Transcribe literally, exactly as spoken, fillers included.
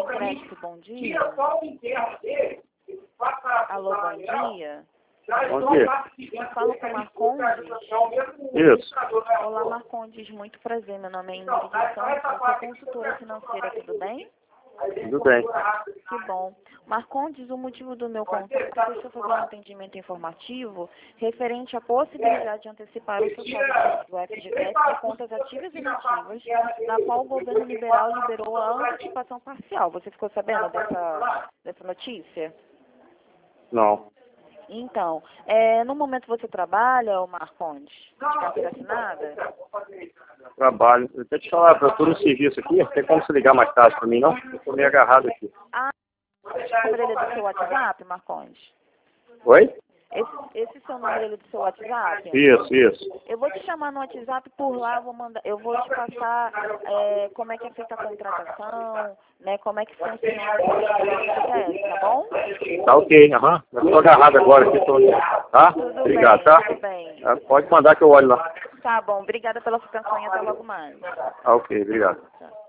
Bem Crédito, bom dia. Alô, bom dia. Bom dia. Eu falo com o Marcondes. Isso. Olá, Marcondes, muito prazer. Meu nome é Ingrid Santos, eu sou consultora financeira, tudo bem? Tudo bem. Que bom. Marcondes, o motivo do meu contato é que eu estou fazendo um atendimento informativo referente à possibilidade de antecipar o seu saldo do F G C S de contas ativas e inativas, na qual o governo liberal liberou a antecipação parcial. Você ficou sabendo dessa, dessa notícia? Não. Então, é, no momento você trabalha, ô Marcondes, de carteira assinada? Trabalho. Deixa eu te falar, eu estou no serviço aqui, tem como você ligar mais tarde para mim, não? Eu estou meio agarrado aqui. Ah, o número dele do seu WhatsApp, Marcondes? Oi? Esse, esse seu número ele do seu WhatsApp? Isso, isso. Eu vou te chamar no WhatsApp, por lá eu vou, mandar, eu vou te passar é, como é que é feita a contratação, né, como é que funciona o processo, tá bom? Tá ok, aham. Eu estou agarrado agora aqui, tô... tá? Tudo Obrigado, bem, tá? tudo bem. Ah, pode mandar que eu olho lá. Tá bom, obrigada pela sua atenção e até logo mais. Tá ok, obrigado. Tchau.